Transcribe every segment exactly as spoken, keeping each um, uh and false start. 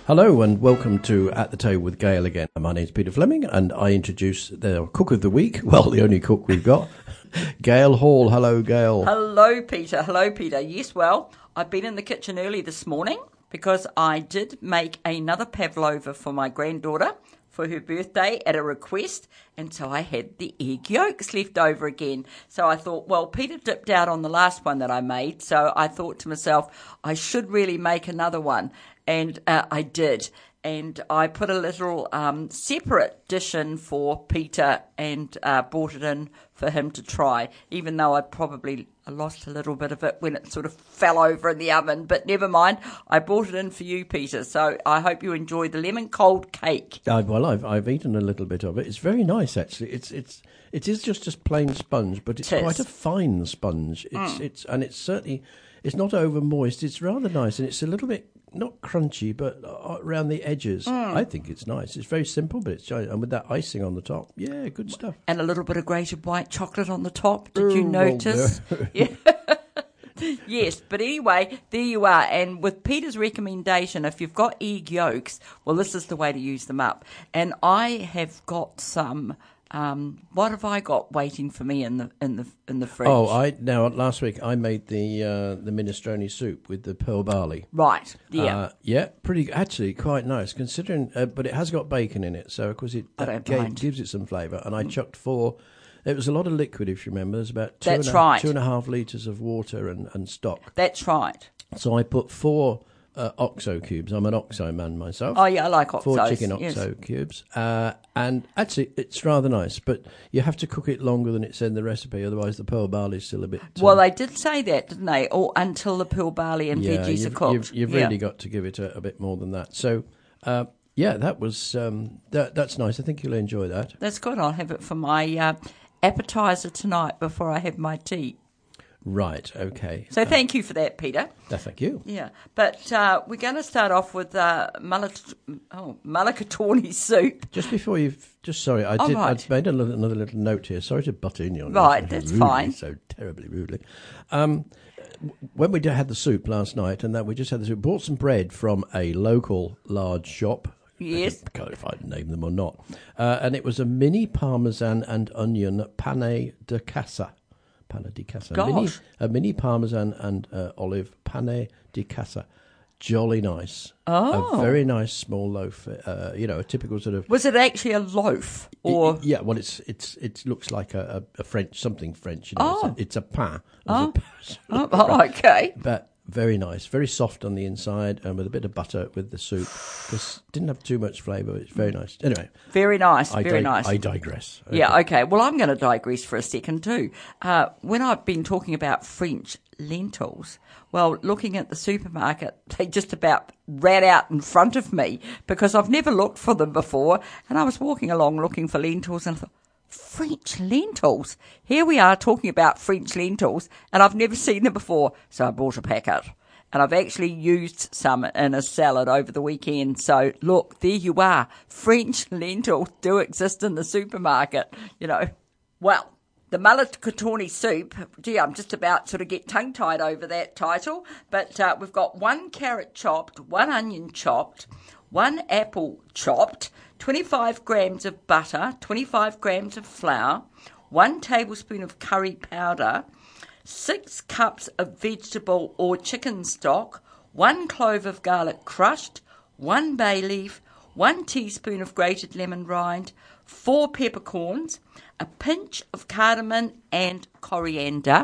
Hello and welcome to At the Table with Gail again. My name's Peter Fleming and I introduce the cook of the week, well, the only cook we've got, Gail Hall. Hello, Gail. Hello, Peter. Hello, Peter. Yes, well, I've been in the kitchen early this morning because I did make another pavlova for my granddaughter for her birthday at a request, and so I had the egg yolks left over again. So I thought, well, Peter dipped out on the last one that I made, so I thought to myself, I should really make another one. And uh, I did. And I put a little um, separate dish in for Peter and uh, brought it in for him to try, even though I probably lost a little bit of it when it sort of fell over in the oven. But never mind, I brought it in for you, Peter. So I hope you enjoy the lemon cold cake. Uh, well, I've I've eaten a little bit of it. It's very nice, actually. It's it's it is just a plain sponge, but it's It is. quite a fine sponge. It's Mm. it's and it's certainly it's not over moist. It's rather nice, and it's a little bit not crunchy, but around the edges. Mm. I think it's nice. It's very simple, but it's giant. And with that icing on the top, yeah, good stuff. And a little bit of grated white chocolate on the top. Did you Oh, well, notice? there. Yeah. Yes, but anyway, there you are. And with Peter's recommendation, if you've got egg yolks, well, this is the way to use them up. And I have got some. Um, what have I got waiting for me in the in the in the fridge? Oh, I now last week I made the uh, the minestrone soup with the pearl barley. Right, yeah. Uh, yeah, pretty actually quite nice considering, uh, but it has got bacon in it, so of course it I that don't ga- mind. gives it some flavour. And I chucked four. It was a lot of liquid, if you remember. There's about two, That's and a, right. two and a half litres of water and, and stock. That's right. So I put four uh, OXO cubes. I'm an OXO man myself. Oh, yeah, I like Four oxos, chicken yes. OXO cubes. Uh, and actually, it's rather nice, but you have to cook it longer than it said in the recipe, otherwise the pearl barley is still a bit... Uh, Well, they did say that, didn't they? Or until the pearl barley and yeah, veggies you've, are cooked. You've, you've Yeah. really got to give it a, a bit more than that. So, uh, yeah, that was um, that, that's nice. I think you'll enjoy that. That's good. I'll have it for my uh, appetizer tonight before I have my tea. Right, okay. So thank you for that, Peter. Uh, thank you. Yeah, but uh, we're going to start off with uh, mulli- oh, mulligatawny soup. Just before you've... Just sorry, I Oh, did. right. I made a little, another little note here. Sorry to butt in your Right, notes, that's rudely, fine. So terribly rudely. Um, when we did- had the soup last night, and that we just had the soup, bought some bread from a local large shop. Yes. I don't know if I'd name them or not. Uh, and it was a mini parmesan and onion pane de casa. Pane di casa. Gosh. Mini, a mini parmesan and uh, olive pane di casa. Jolly nice. Oh. A very nice small loaf. Uh, you know, a typical sort of... Was it actually a loaf? Or It- yeah, well, it's it's it looks like a, a, a French something French. You know, Oh. it's, a, it's a pain. Oh. It's a oh, oh, okay. but very nice, very soft on the inside, and with a bit of butter with the soup. Because didn't have too much flavour. It's very nice. Anyway, Very nice. I very dig- nice. I digress. Okay. Yeah, okay. Well, I'm going to digress for a second too. Uh, when I've been talking about French lentils, well, looking at the supermarket, they just about ran out in front of me because I've never looked for them before. And I was walking along looking for lentils and I thought, French lentils? Here we are talking about French lentils and I've never seen them before. So I bought a packet. And I've actually used some in a salad over the weekend. So, look, there you are. French lentils do exist in the supermarket, you know. Well, the mulligatawny soup, gee, I'm just about to sort of get tongue-tied over that title. But uh, we've got one carrot chopped, one onion chopped, one apple chopped, twenty-five grams of butter, twenty-five grams of flour, one tablespoon of curry powder, six cups of vegetable or chicken stock, one clove of garlic crushed, one bay leaf, one teaspoon of grated lemon rind, four peppercorns, a pinch of cardamom and coriander,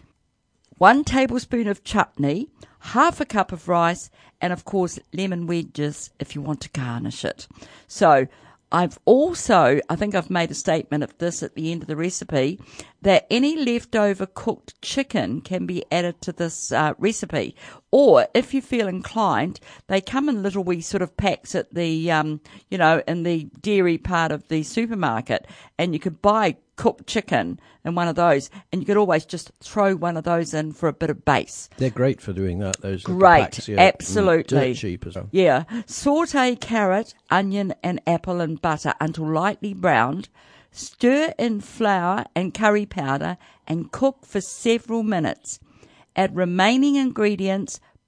one tablespoon of chutney, half a cup of rice, and of course lemon wedges if you want to garnish it. So I've also, I think I've made a statement of this at the end of the recipe, that any leftover cooked chicken can be added to this uh, recipe. Or, if you feel inclined, they come in little wee sort of packs at the, um, you know, in the dairy part of the supermarket. And you could buy cooked chicken in one of those, and you could always just throw one of those in for a bit of base. They're great for doing that. Those little Great, packs, yeah. absolutely. Dirt cheap as well. Yeah. Saute carrot, onion and apple in butter until lightly browned. Stir in flour and curry powder and cook for several minutes. Add remaining ingredients,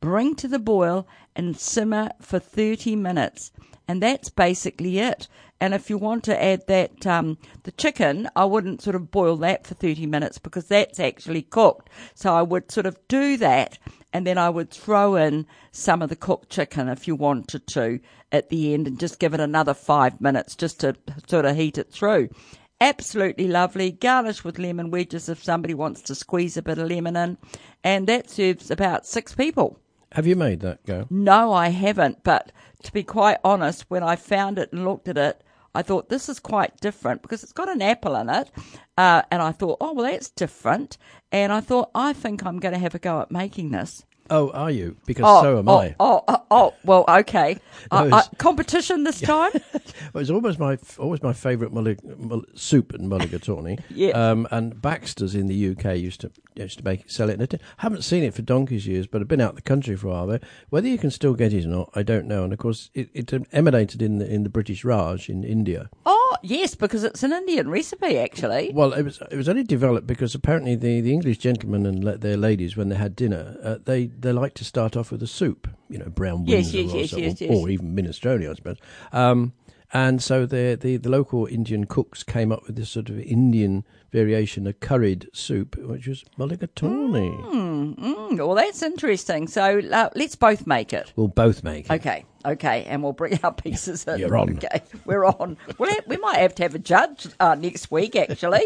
bring to the boil, and simmer for thirty minutes. And that's basically it. And if you want to add that, um, the chicken, I wouldn't sort of boil that for thirty minutes because that's actually cooked. So I would sort of do that, and then I would throw in some of the cooked chicken if you wanted to at the end and just give it another five minutes just to sort of heat it through. Absolutely lovely. Garnish with lemon wedges if somebody wants to squeeze a bit of lemon in. And that serves about six people. Have you made that, Gail? No, I haven't. But to be quite honest, when I found it and looked at it, I thought this is quite different because it's got an apple in it. Uh, and I thought, oh, well, that's different. And I thought, I think I'm going to have a go at making this. Oh, are you? Because Oh, so am oh, I. Oh, oh, oh, well, okay. Uh, Those- uh, competition this time? Well, it's almost my always my favourite mullig, mull, soup and mulligatawny. Yeah. Um, and Baxter's in the U K used to used to make it, sell it. And I haven't seen it for donkey's years, but I've been out of the country for a while. But whether you can still get it or not, I don't know. And of course, it, it emanated in the in the British Raj in India. Oh, yes, because it's an Indian recipe, actually. Well, it was it was only developed because apparently the, the English gentlemen and le- their ladies, when they had dinner, uh, they they like to start off with a soup, you know, brown Yes, Windsor yes, or, yes, so- yes, or, yes. or even minestrone, I suppose. Um, and so the, the the local Indian cooks came up with this sort of Indian variation, a curried soup, which was mulligatawny. Mm, mm, well, that's interesting. So uh, let's both make it. We'll both make it. Okay, okay, and we'll bring our pieces in. You're on. Okay, we're on. Well, we might have to have a judge uh, next week, actually.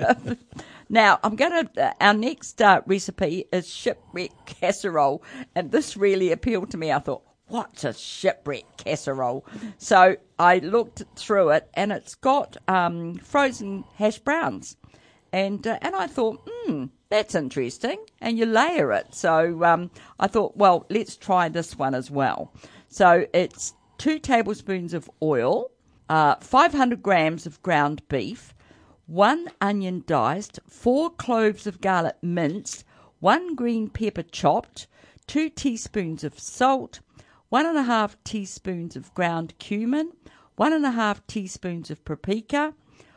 Now, I'm going to. Uh, our next uh, recipe is shipwreck casserole, and this really appealed to me. I thought, what's a shipwreck casserole? So I looked through it, and it's got um, frozen hash browns, and uh, and I thought, hmm, that's interesting. And you layer it. So um, I thought, well, let's try this one as well. So it's two tablespoons of oil, uh, five hundred grams of ground beef, one onion diced, four cloves of garlic minced, one green pepper chopped, two teaspoons of salt, one and a half teaspoons of ground cumin, one and a half teaspoons of paprika,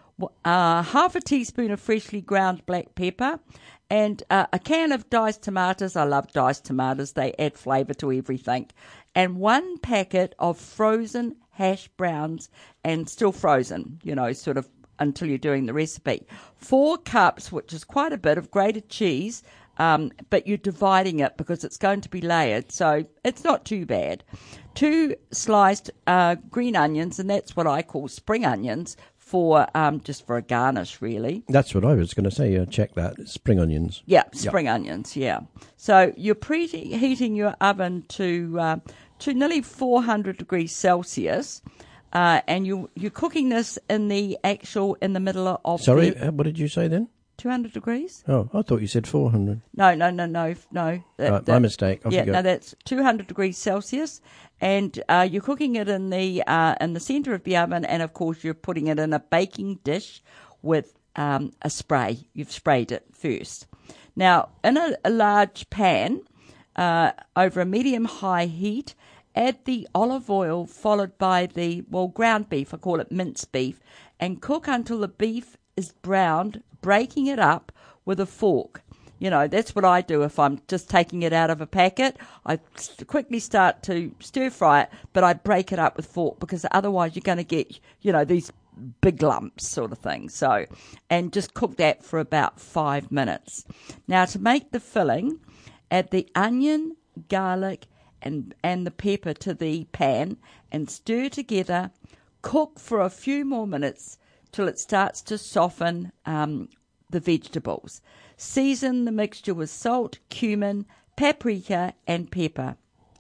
uh, half a teaspoon of freshly ground black pepper, and uh, a can of diced tomatoes. I love diced tomatoes. They add flavour to everything. And one packet of frozen hash browns, and still frozen, you know, sort of until you're doing the recipe. Four cups, which is quite a bit, of grated cheese, um, but you're dividing it because it's going to be layered, so it's not too bad. Two sliced uh, green onions, and that's what I call spring onions, for um, just for a garnish, really. That's what I was going to say. Uh, check that. Spring onions. Yeah, spring yep. onions, yeah. So you're preheating your oven to uh, to nearly four hundred degrees Celsius. Uh, and you, you're cooking this in the actual, in the middle of Sorry, the... what did you say then? two hundred degrees? Oh, I thought you said four hundred. No, no, no, no, no. That, right, that, my mistake. Off yeah, you go. no, that's two hundred degrees Celsius. And uh, you're cooking it in the uh, in the centre of the oven. And, of course, you're putting it in a baking dish with um, a spray. You've sprayed it first. Now, in a, a large pan, uh, over a medium-high heat, add the olive oil followed by the, well, ground beef, I call it minced beef, and cook until the beef is browned, breaking it up with a fork. You know, that's what I do if I'm just taking it out of a packet. I quickly start to stir fry it, but I break it up with fork because otherwise you're going to get, you know, these big lumps sort of thing. So, and just cook that for about five minutes. Now, to make the filling, add the onion, garlic, and and the pepper to the pan and stir together. Cook for a few more minutes till it starts to soften um, the vegetables. Season the mixture with salt, cumin, paprika, and pepper.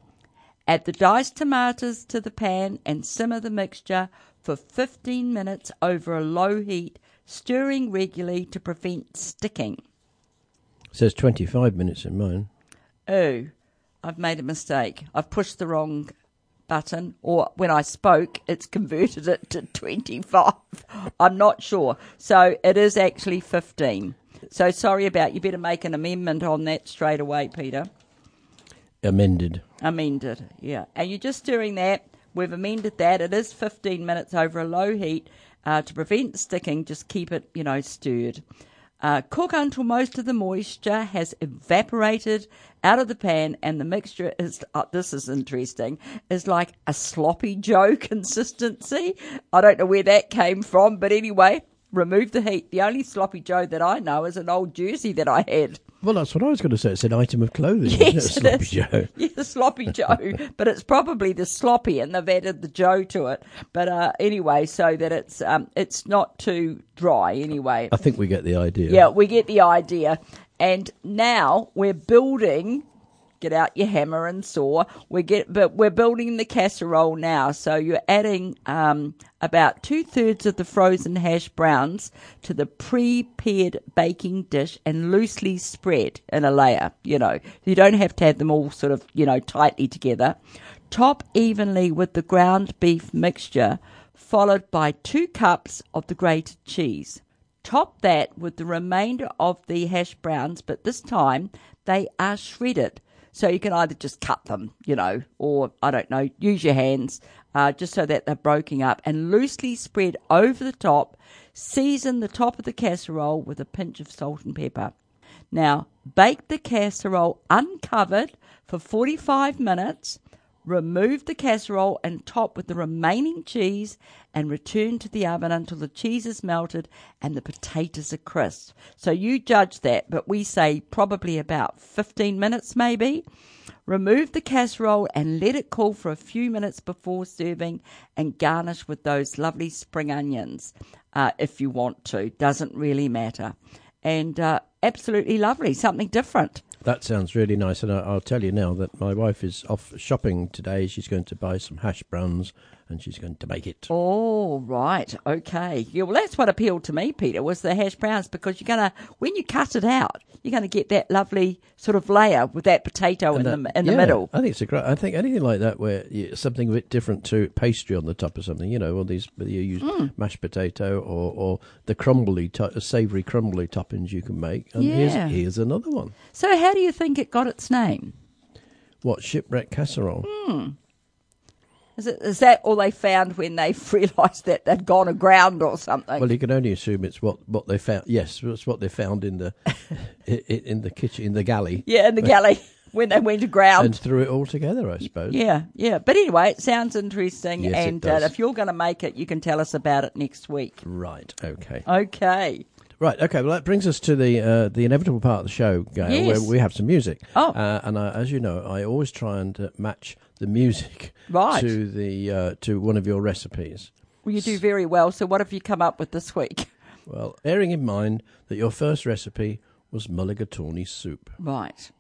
Add the diced tomatoes to the pan and simmer the mixture for fifteen minutes over a low heat, stirring regularly to prevent sticking. It says twenty-five minutes in mine. Oh, I've made a mistake. I've pushed the wrong button, or when I spoke, it's converted it to twenty-five. I'm not sure. So it is actually fifteen. So sorry about, you better make an amendment on that straight away, Peter. Amended. Amended, yeah. And you're just stirring that. We've amended that. It is fifteen minutes over a low heat uh, to prevent sticking. Just keep it, you know, stirred. Uh, cook until most of the moisture has evaporated out of the pan, and the mixture is, uh, this is interesting, is like a sloppy Joe consistency. I don't know where that came from, but anyway, remove the heat. The only sloppy Joe that I know is an old jersey that I had. Well, that's what I was going to say. It's an item of clothing, Yes, isn't it? it Sloppy is. Joe. Yeah, the sloppy Joe. But it's probably the sloppy, and they've added the Joe to it. But uh, anyway, so that it's um, it's not too dry anyway. I think we get the idea. Yeah, we get the idea. And now we're building. Get out your hammer and saw. We get, but we're building the casserole now. So you're adding um, about two thirds of the frozen hash browns to the prepared baking dish and loosely spread in a layer. You know, you don't have to have them all sort of, you know, tightly together. Top evenly with the ground beef mixture, followed by two cups of the grated cheese. Top that with the remainder of the hash browns, but this time they are shredded. So you can either just cut them, you know, or, I don't know, use your hands uh, just so that they're broken up, and loosely spread over the top. Season the top of the casserole with a pinch of salt and pepper. Now, bake the casserole uncovered for forty-five minutes. Remove the casserole and top with the remaining cheese and return to the oven until the cheese is melted and the potatoes are crisp. So you judge that, but we say probably about fifteen minutes maybe. Remove the casserole and let it cool for a few minutes before serving, and garnish with those lovely spring onions uh, if you want to. Doesn't really matter. And uh, absolutely lovely, something different. That sounds really nice, and I, I'll tell you now that my wife is off shopping today. She's going to buy some hash browns, and she's going to make it. Oh, right. Okay. Yeah, well, that's what appealed to me, Peter, was the hash browns, because you're going to, when you cut it out, you're going to get that lovely sort of layer with that potato in And the that- in the yeah, middle. I think it's a great. I think anything like that, where you, something a bit different to pastry on the top of something. You know, all these whether you use Mm. mashed potato or, or the crumbly, to, savoury crumbly toppings you can make. And Yeah. here's here's another one. So how do you think it got its name? What, shipwreck casserole? Is it is that all they found when they realised that they'd gone aground or something? Well, you can only assume it's what, what they found. Yes, it's what they found in the in, in the kitchen, in the galley, yeah, in the galley when they went aground. and threw it all together, I suppose. Yeah, yeah. But anyway, it sounds interesting. Yes, it and uh, does. if you're going to make it, you can tell us about it next week. Right. Okay. Okay. Right, okay, well, that brings us to the uh, the inevitable part of the show, Gail, Yes. where we have some music. Oh. Uh, and I, as you know, I always try and uh, match the music Right. to the uh, to one of your recipes. Well, you do very well. So what have you come up with this week? Well, bearing in mind that your first recipe was mulligatawny soup. Right.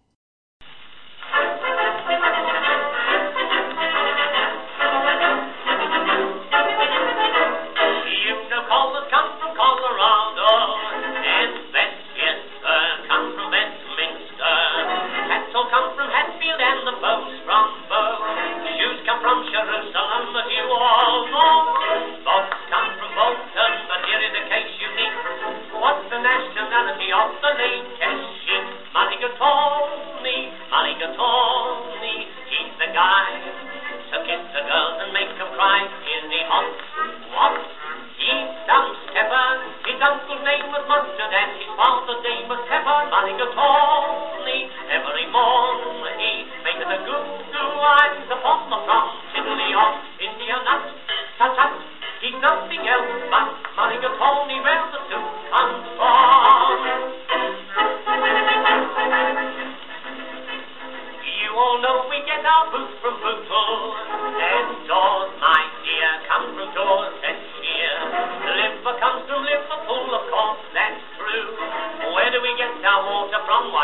You know callers come from Colorado, and West, yes, sir, come from Westminster. Hats all come from Hatfield, and the bows from Bow. Shoes come from Jerusalem, as you all know. Boats come from Bolton, but here is the case you need. What's the nationality of the latest ship? Mulligatawny, Mulligatawny, he's the guy. So kiss the girls and make them cry. Is he hot? What? He's some stepper. His uncle's name was Mustard and his father's name was Pepper. Mulligatawny, every morning he makes a good blue eyes upon the front. Tiddly of India nut, tut tut. He's nothing else but Mulligatawny where the soup comes from. You all know we get our boots from Bootle, and doors, my dear, come from Dorsetshire. The liver comes from Liverpool, of course, that's true. Where do we get our water from?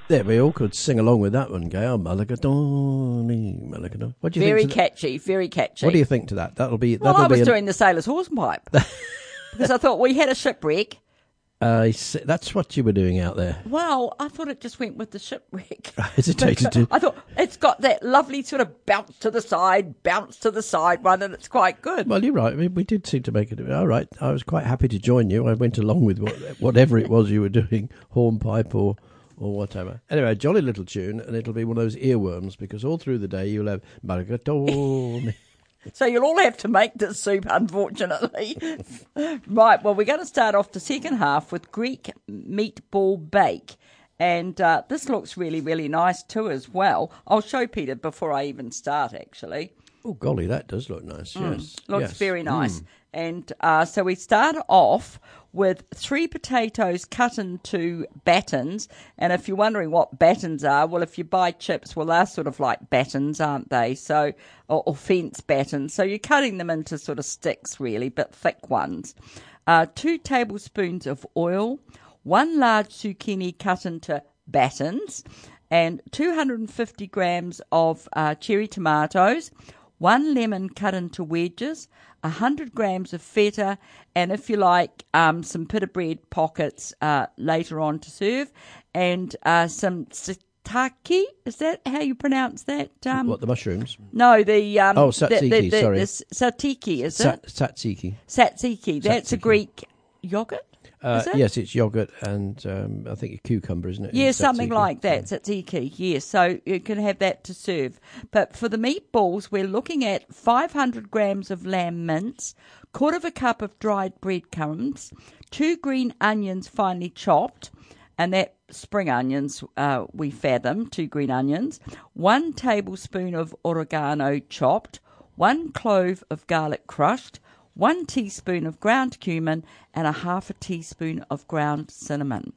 There, we all could sing along with that one, Gail. Mulligatawny, Mulligatawny. What do you Very think? to that? catchy, very catchy. What do you think to that? That'll be. Well, that'll I was be an- doing the sailor's hornpipe because I thought we had a shipwreck. Uh, that's what you were doing out there. Well, I thought it just went with the shipwreck. I hesitated to. I thought it's got that lovely sort of bounce to the side, bounce to the side one, and it's quite good. Well, you're right. I mean, we did seem to make it. All right. I was quite happy to join you. I went along with what, whatever it was you were doing, hornpipe or. Or whatever. Anyway, a jolly little tune, and it'll be one of those earworms because all through the day you'll have Mulligatawny. So you'll all have to make this soup, unfortunately. Right, well, we're going to start off the second half with Greek meatball bake. And uh, this looks really, really nice too as well. I'll show Peter before I even start, actually. Oh, golly, that does look nice, Mm, yes. looks yes. very nice. Mm. And uh, so we start off with three potatoes cut into battens. And if you're wondering what battens are, well, if you buy chips, well, they're sort of like battens, aren't they? So, or, or fence battens. So you're cutting them into sort of sticks, really, but thick ones. Uh, two tablespoons of oil, one large zucchini cut into battens, and two hundred fifty grams of uh, cherry tomatoes, one lemon cut into wedges, one hundred grams of feta, and if you like, um, some pita bread pockets uh, later on to serve, and uh, some sataki. Is that how you pronounce that? Um, What, the mushrooms? no, the... Um, Oh, the, tzatziki, the, the, sorry. the satiki, is Sa- it? tzatziki. Tzatziki. That's a Tzatziki. Greek yogurt, Uh, is it? yes, it's yogurt and um, I think a cucumber, isn't it? Yeah, in something tzatziki? like that. Tzatziki, yes. So you can have that to serve. But for the meatballs, we're looking at five hundred grams of lamb mince, quarter of a cup of dried breadcrumbs, two green onions finely chopped, and that spring onions uh, we fathom, two green onions, one tablespoon of oregano chopped, one clove of garlic crushed, one teaspoon of ground cumin, and a half a teaspoon of ground cinnamon.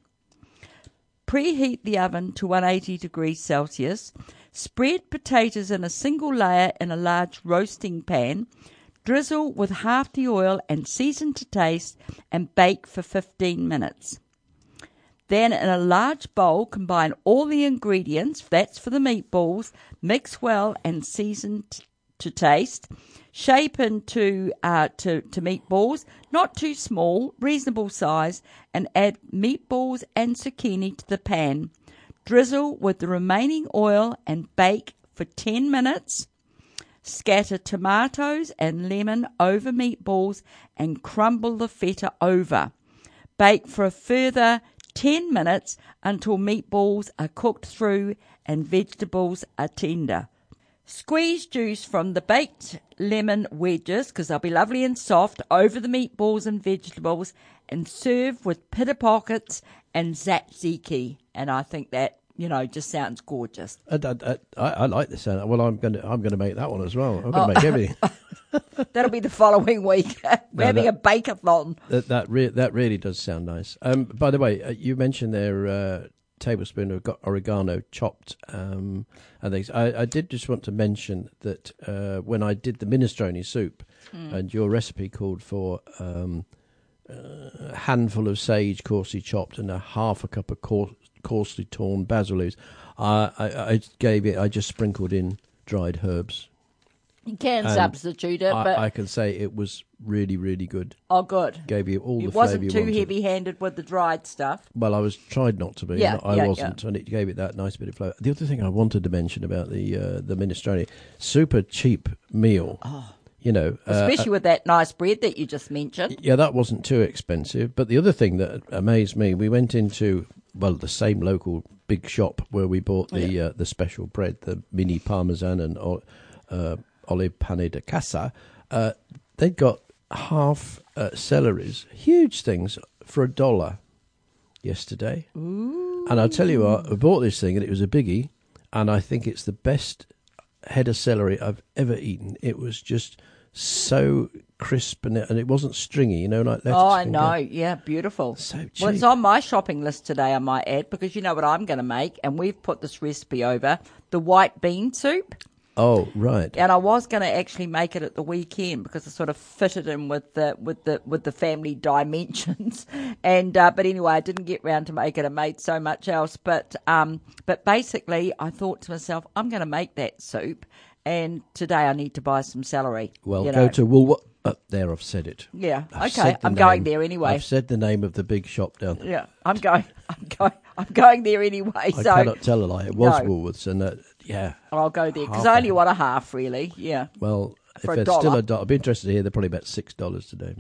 Preheat the oven to one hundred eighty degrees Celsius. Spread potatoes in a single layer in a large roasting pan. Drizzle with half the oil and season to taste and bake for fifteen minutes. Then in a large bowl, combine all the ingredients, that's for the meatballs, mix well and season t- to taste. Shape into uh, to, to meatballs, not too small, reasonable size, and add meatballs and zucchini to the pan. Drizzle with the remaining oil and bake for ten minutes. Scatter tomatoes and lemon over meatballs and crumble the feta over. Bake for a further ten minutes until meatballs are cooked through and vegetables are tender. Squeeze juice from the baked lemon wedges, because they'll be lovely and soft, over the meatballs and vegetables, and serve with pita pockets and tzatziki. And I think that, you know, just sounds gorgeous. I, I, I, I like the sound. Well, I'm going to I'm going to make that one as well. I'm going to Oh. make everything. That'll be the following week. We're No, having that- a bake-a-thon. that that, re- that really does sound nice. Um, by the way, uh, you mentioned there uh, tablespoon of go- oregano chopped um, and things. I, I did just want to mention that uh, when I did the minestrone soup, Mm. and your recipe called for um, a handful of sage coarsely chopped and a half a cup of coarse, coarsely torn basil leaves, I, I, I gave it. I just sprinkled in dried herbs. You can And substitute it, but I, I can say it was really, really good. oh, good. Gave you all the It flavour wasn't you too wanted. heavy-handed with the dried stuff. Well, I was tried not to be. Yeah, I yeah, wasn't, and it gave it that nice bit of flavour. The other thing I wanted to mention about the uh, the minestrone, super cheap meal. Oh. You know, Especially uh, with that nice bread that you just mentioned. yeah, that wasn't too expensive. But the other thing that amazed me, we went into well the same local big shop where we bought the Yeah. uh, the special bread, the mini parmesan and uh, olive pane de casa. Uh, they'd got half uh, celeries, huge things, for a dollar yesterday. Ooh. And I'll tell you what, I bought this thing and it was a biggie, and I think it's the best head of celery I've ever eaten. It was just so crisp and it, and it wasn't stringy, you know, like lettuce. Oh, I can know. get. Yeah, beautiful. So Well, cheap. it's on my shopping list today, I might add, because you know what I'm going to make, and we've put this recipe over, the white bean soup. Oh, right. And I was going to actually make it at the weekend because I sort of fitted in with the with the with the family dimensions. And uh, but anyway, I didn't get round to make it. I made so much else. But um, but basically, I thought to myself, I'm going to make that soup. And today I need to buy some celery. Well, you go know. to Woolworths. Uh, there, I've said it. Yeah. I've Okay. said the I'm going name. there anyway. I've said the name of the big shop down there. Yeah. I'm going. I'm going. I'm going there anyway. I so cannot tell a lie. It was No. Woolworths, and uh, yeah. I'll go there because Half I only a- want a half, really. Yeah. Well, For if a it's still dollar. a dollar, I'd be interested to hear. They're probably about six dollars today.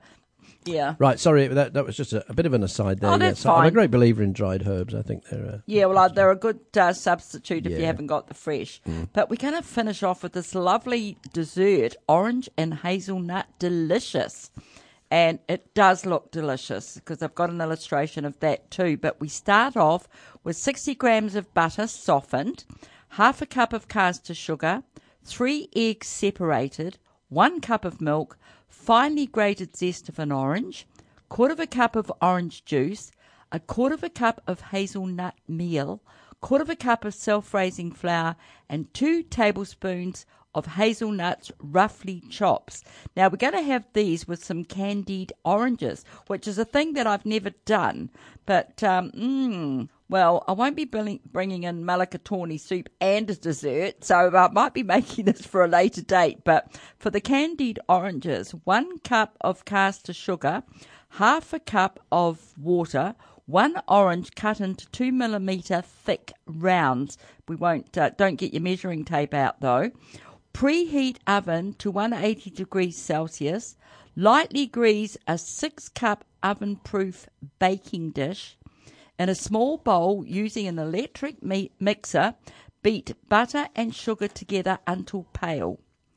Yeah. Right, sorry, that that was just a, a bit of an aside there. Oh, yeah. that's So I'm a fine. great believer in dried herbs. I think they're. Uh, Yeah, well, uh, they're a good uh, substitute if you Yeah. haven't got the fresh. But we're going to finish off with this lovely dessert, orange and hazelnut delicious. And it does look delicious because I've got an illustration of that too. But we start off with sixty grams of butter softened, half a cup of caster sugar, three eggs separated, one cup of milk, finely grated zest of an orange, quarter of a cup of orange juice, a quarter of a cup of hazelnut meal, quarter of a cup of self-raising flour, and two tablespoons of hazelnuts roughly chopped. Now we're going to have these with some candied oranges, which is a thing that I've never done. But, um, mm, well, I won't be bring- bringing in mulligatawny soup and a dessert, so I might be making this for a later date. But for the candied oranges, one cup of caster sugar, half a cup of water, one orange cut into two millimetre thick rounds. We won't, uh, don't get your measuring tape out though. Preheat oven to one hundred eighty degrees Celsius. Lightly grease a six cup oven proof baking dish. In a small bowl using an electric mi- mixer, beat butter and sugar together until pale.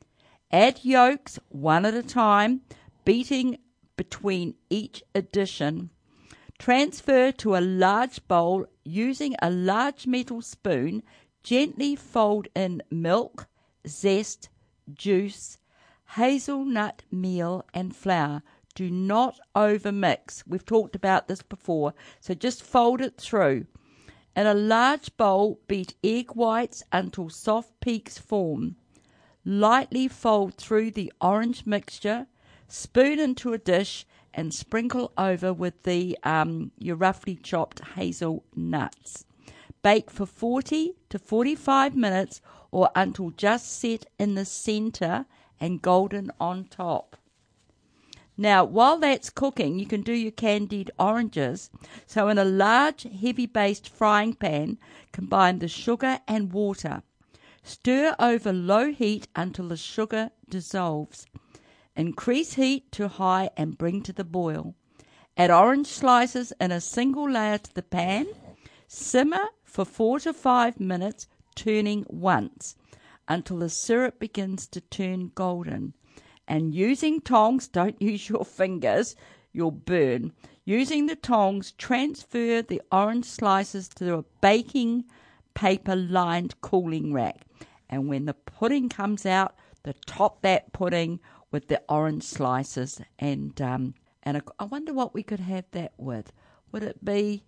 Add yolks one at a time, beating between each addition. Transfer to a large bowl using a large metal spoon. Gently fold in milk, zest, juice, hazelnut meal and flour. Do not overmix. We've talked about this before, so just fold it through. In a large bowl, beat egg whites until soft peaks form. Lightly fold through the orange mixture, spoon into a dish, and sprinkle over with the um, your roughly chopped hazelnuts. Bake for forty to forty-five minutes or until just set in the centre and golden on top. Now, while that's cooking, you can do your candied oranges. So in a large, heavy-based frying pan, combine the sugar and water. Stir over low heat until the sugar dissolves. Increase heat to high and bring to the boil. Add orange slices in a single layer to the pan. Simmer for four to five minutes, turning once, until the syrup begins to turn golden. And using tongs, don't use your fingers, you'll burn. Using the tongs, transfer the orange slices to a baking paper-lined cooling rack. And when the pudding comes out, the top that pudding with the orange slices. And um, and a, I wonder what we could have that with. Would it be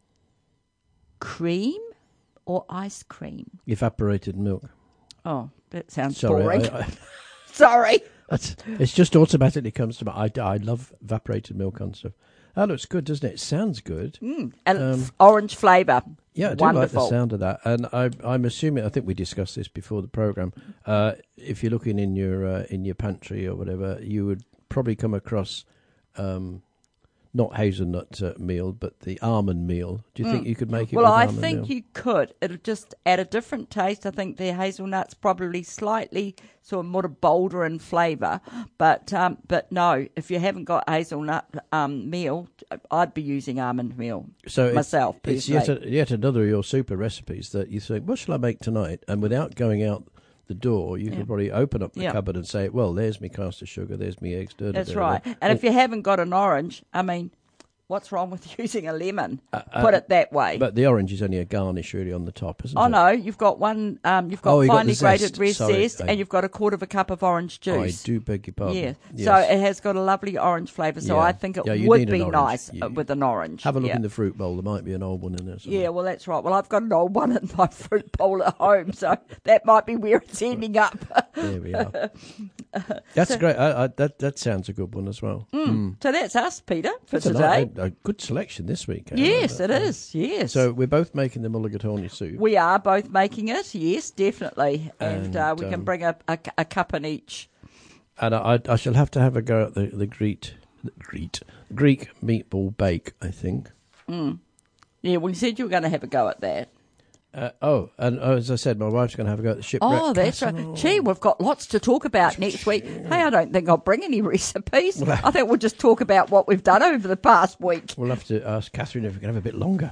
cream or ice cream? Evaporated milk. Oh, that sounds Sorry, boring. I, I, Sorry. that's, it's just automatically comes to my. I, I love evaporated milk on stuff. That looks good, doesn't it? It sounds good. Mm, and Um, f- orange flavour. Yeah, I do Wonderful. like the sound of that. And I, I'm assuming, I think we discussed this before the program. Uh, if you're looking in your uh, in your pantry or whatever, you would probably come across um, not hazelnut uh, meal, but the almond meal. Do you think you could make it? Well, with I almond think meal? you could. It'll just add a different taste. I think the hazelnuts probably slightly sort of more bolder in flavour. But um, but no, if you haven't got hazelnut um, meal, I'd be using almond meal So myself. It's, it's yet, personally. a, yet another of your super recipes that you think, what shall I make tonight? And without going out the door, you Yeah. could probably open up the Yeah. cupboard and say, well, there's me caster sugar, there's me eggs. Da, da, That's da, da. right. And if you haven't got an orange, I mean, What's wrong with using a lemon? Uh, uh, Put it that way. But the orange is only a garnish really on the top, isn't Oh it? no, you've got one. Um, you've got Oh, you got finely the grated zest. red Sorry, zest, I- and you've got a quarter of a cup of orange Oh, I juice. do beg your pardon. Yeah, Yes. so it has got a lovely orange flavour. So Yeah. I think it Yeah, you would need an be orange. nice You- uh, with an orange. Have a look yeah. in the fruit bowl. There might be an old one in there somewhere. Yeah, well, that's right. Well, I've got an old one in my fruit bowl at home, so that might be where it's ending up. There we are. That's great. I, I, that that sounds a good one as well. Mm. So that's us, Peter, for That's a, today. lot- a, a good selection this week. eh? Yes, it Uh, is. Yes. So we're both making the mulligatawny soup. we are both making it. Yes, definitely, and, And, uh, we can um, bring a, a, a cup in each. And I, I, I shall have to have a go at the, the Greek, the Greek, Greek meatball bake, I think. Yeah, well, you said you were going to have a go at that. Uh, oh, and oh, as I said, my wife's going to have a go at the shipwreck Oh, that's casserole. right. Gee, we've got lots to talk about next week. Hey, I don't think I'll bring any recipes. I think we'll just talk about what we've done over the past week. We'll have to ask Catherine if we can have a bit longer.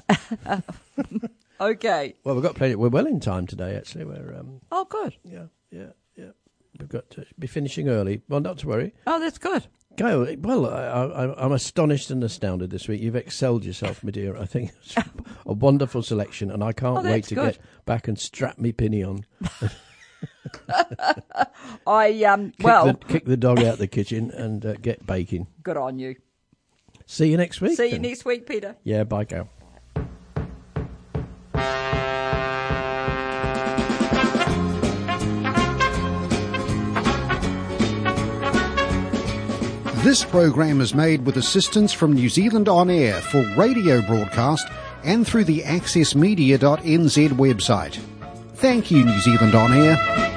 Okay. Well, we've got plenty. We're well in time today, actually. We're um, Oh, good. yeah, yeah, yeah. We've got to be finishing early. Well, not to worry. Oh, that's good. Gail, well, I, I, I'm astonished and astounded this week. You've excelled yourself, my dear. I think it's a wonderful selection, and I can't Oh, wait that's to good. get back and strap me pinny on. I, um, Kick, well, the, kick the dog out the kitchen and uh, get baking. good on you. See you next week. See you then. next week, Peter. Yeah, bye, Gail. This program is made with assistance from New Zealand On Air for radio broadcast and through the access media dot n z website. Thank you, New Zealand On Air.